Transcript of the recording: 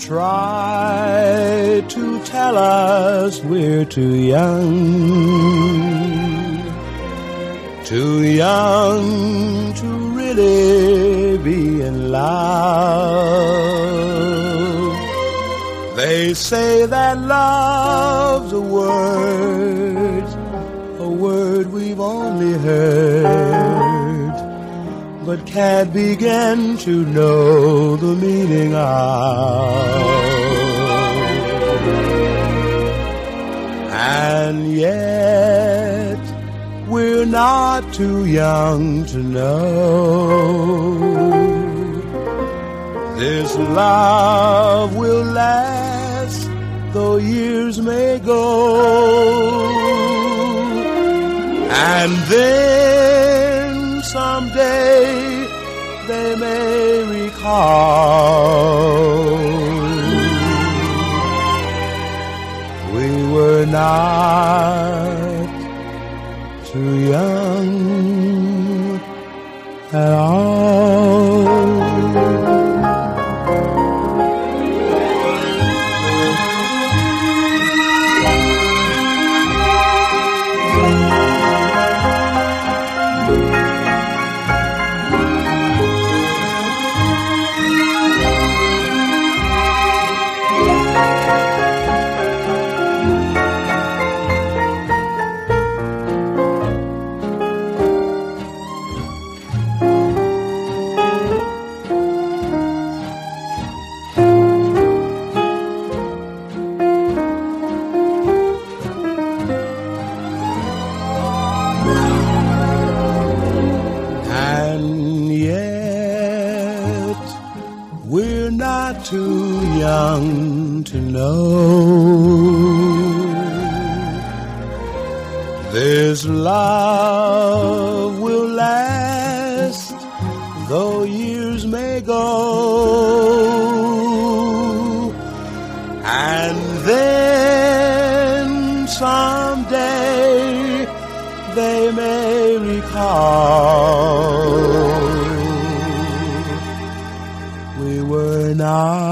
try to tell us we're too young to really be in love. They say that love's a word we've only heard, but can't begin to know the meaning of. And yet we're not too young to know this love will last though years may go. And then someday they may recall we were not too young at all. We're not too young to know this love will last though years may go. And then someday they may recall we were not